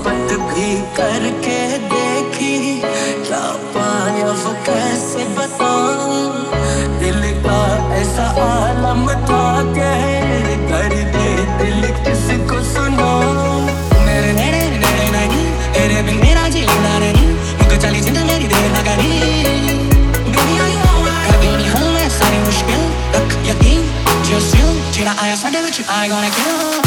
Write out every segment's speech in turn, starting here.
मोहब्बत भी करके देखी, क्या पाया वो कैसे बताऊं। दिल का ऐसा आलम था कि कर दे दिल किसको सुनाऊं। मेरे नेड़े नेड़े नहीं, तेरे बिन मेरा जीना नहीं, मुझको चली जिंद मेरी देर न करी। दुनिया कभी नहीं हूँ मैं सारी मुश्किल तक यकीन, just you ਜਿਹੜਾ ਆਇਆ ਸਾਡੇ ਵਿੱਚ I gonna kill।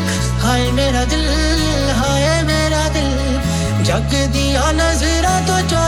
जग दिया नजरा तो